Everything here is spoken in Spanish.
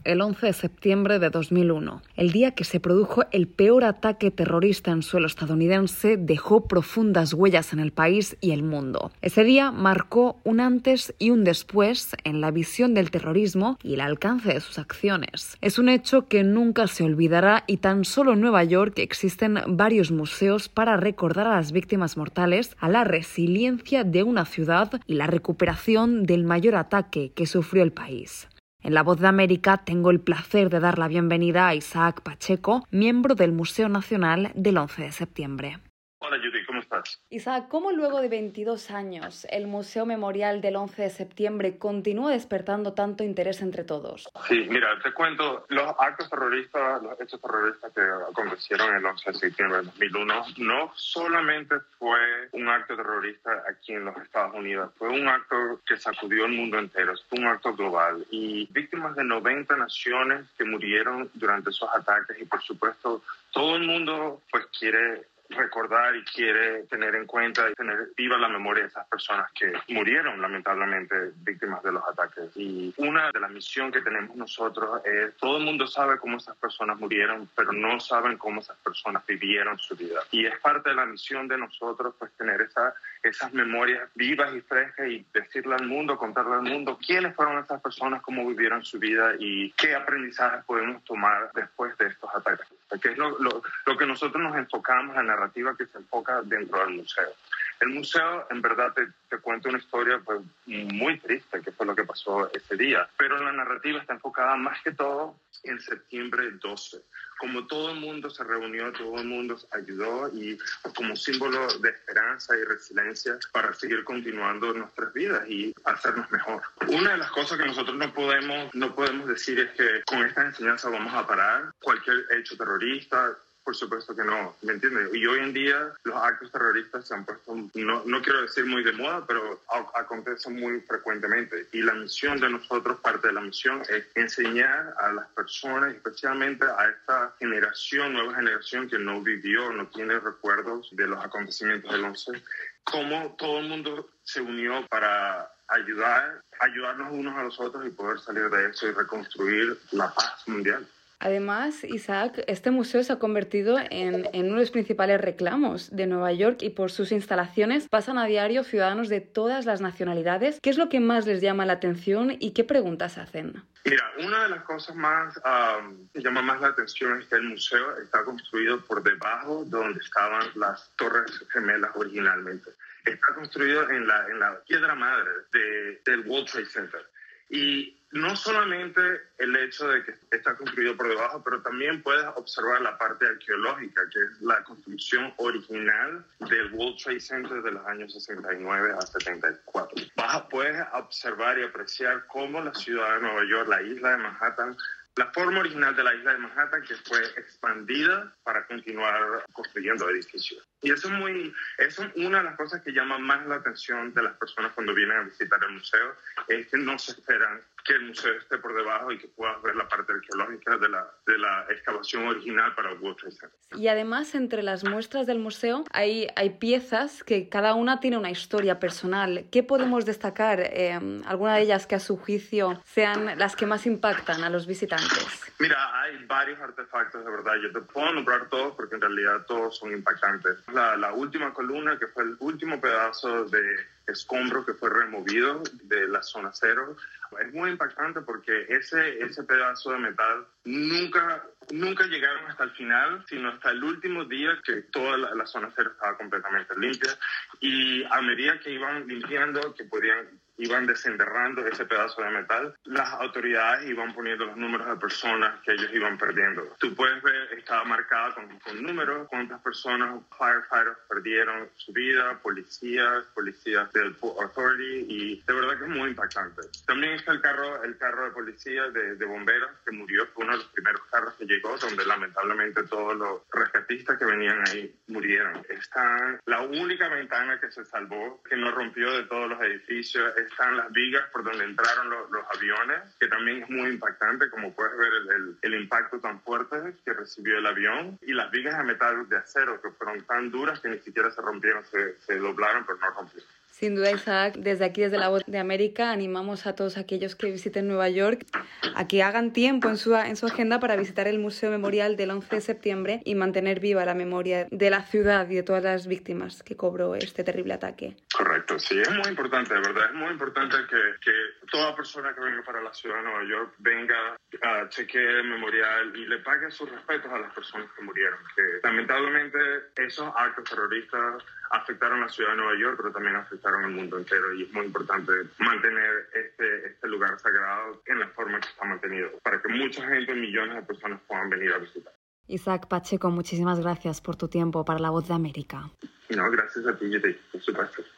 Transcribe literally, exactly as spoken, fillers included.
el once de septiembre de dos mil uno. El día que se produjo el peor ataque terrorista en suelo estadounidense dejó profundas huellas en el país y el mundo. Ese día marcó un antes y un después en la visión del terrorismo y el alcance de sus acciones. Es un hecho que nunca se olvidará y tan solo en Nueva York existen varios museos para recordar a las víctimas mortales, a la resiliencia de una ciudad y la recuperación del mayor ataque que sufrió el país. En La Voz de América tengo el placer de dar la bienvenida a Isaac Pacheco, miembro del Museo Nacional del once de septiembre. Hola Judy, ¿cómo estás? Isaac, ¿cómo luego de veintidós años el Museo Memorial del once de septiembre continúa despertando tanto interés entre todos? Sí, mira, te cuento, los actos terroristas, los hechos terroristas que acontecieron el once de septiembre de dos mil uno, no solamente fue un acto terrorista aquí en los Estados Unidos, fue un acto que sacudió el mundo entero, fue un acto global y víctimas de noventa naciones que murieron durante esos ataques y por supuesto todo el mundo pues quiere recordar y quiere tener en cuenta y tener viva la memoria de esas personas que murieron lamentablemente víctimas de los ataques. Y una de las misiones que tenemos nosotros es, todo el mundo sabe cómo esas personas murieron, pero no saben cómo esas personas vivieron su vida. Y es parte de la misión de nosotros pues tener esa, esas memorias vivas y frescas y decirle al mundo, contarle al mundo quiénes fueron esas personas, cómo vivieron su vida y qué aprendizajes podemos tomar después de estos ataques. Que es lo, lo, lo que nosotros nos enfocamos en la narrativa que se enfoca dentro del museo. El museo, en verdad, te, te cuenta una historia pues, muy triste, que fue lo que pasó ese día, pero la narrativa está enfocada más que todo en septiembre doce. Como todo el mundo se reunió, todo el mundo ayudó y pues, como símbolo de esperanza y resiliencia para seguir continuando nuestras vidas y hacernos mejor. Una de las cosas que nosotros no podemos, no podemos decir es que con esta enseñanza vamos a parar cualquier hecho terrorista. Por supuesto que no, ¿me entiendes? Y hoy en día los actos terroristas se han puesto, no, no quiero decir muy de moda, pero acontecen muy frecuentemente. Y la misión de nosotros, parte de la misión, es enseñar a las personas, especialmente a esta generación, nueva generación que no vivió, no tiene recuerdos de los acontecimientos del once, cómo todo el mundo se unió para ayudar, ayudarnos unos a los otros y poder salir de eso y reconstruir la paz mundial. Además, Isaac, este museo se ha convertido en, en uno de los principales reclamos de Nueva York y por sus instalaciones pasan a diario ciudadanos de todas las nacionalidades. ¿Qué es lo que más les llama la atención y qué preguntas hacen? Mira, una de las cosas más um, que llama más la atención es que el museo está construido por debajo de donde estaban las Torres Gemelas originalmente. Está construido en la, en la piedra madre de, del World Trade Center. Y no solamente el hecho de que está construido por debajo, pero también puedes observar la parte arqueológica, que es la construcción original del World Trade Center de los años sesenta y nueve a setenta y cuatro. Vas, puedes observar y apreciar cómo la ciudad de Nueva York, la isla de Manhattan, la forma original de la isla de Manhattan que fue expandida para continuar construyendo edificios. Y eso es, muy, eso es una de las cosas que llama más la atención de las personas cuando vienen a visitar el museo, es que no se esperan que el museo esté por debajo y que puedas ver la parte arqueológica de la, de la excavación original para el World Trade Center. Y además, entre las muestras del museo hay, hay piezas que cada una tiene una historia personal. ¿Qué podemos destacar? Eh, ¿Alguna de ellas que a su juicio sean las que más impactan a los visitantes? Mira, hay varios artefactos, de verdad. Yo te puedo nombrar todos porque en realidad todos son impactantes. La, la última columna, que fue el último pedazo de escombro que fue removido de la zona cero, es muy impactante porque ese, ese pedazo de metal nunca, nunca llegaron hasta el final, sino hasta el último día que toda la, la zona cero estaba completamente limpia. Y a medida que iban limpiando, que podían iban desenterrando ese pedazo de metal, las autoridades iban poniendo los números de personas que ellos iban perdiendo. Tú puedes ver, estaba marcada con, con números, cuántas personas, firefighters perdieron su vida, policías, policías del Port Authority, y de verdad que es muy impactante. También está el carro, el carro de policía de, de bomberos que murió, fue uno de los primeros carros que llegó, donde lamentablemente todos los rescatistas que venían ahí murieron. Está la única ventana que se salvó, que no rompió de todos los edificios, están las vigas por donde entraron los, los aviones, que también es muy impactante, como puedes ver el, el, el impacto tan fuerte que recibió el avión, y las vigas de metal de acero que fueron tan duras que ni siquiera se rompieron, se, se doblaron pero no rompieron. Sin duda, Isaac, desde aquí, desde La Voz de América, animamos a todos aquellos que visiten Nueva York a que hagan tiempo en su, en su agenda para visitar el Museo Memorial del once de septiembre y mantener viva la memoria de la ciudad y de todas las víctimas que cobró este terrible ataque. Correcto, sí, es muy importante, de verdad, es muy importante que, que toda persona que venga para la ciudad de Nueva York venga a chequear el memorial y le pague sus respetos a las personas que murieron, que lamentablemente esos actos terroristas afectaron a la ciudad de Nueva York, pero también afectaron al mundo entero, y es muy importante mantener este, este lugar sagrado en la forma que está mantenido, para que mucha gente, millones de personas puedan venir a visitar. Isaac Pacheco, muchísimas gracias por tu tiempo para La Voz de América. No, gracias a ti, Yeti, por supuesto.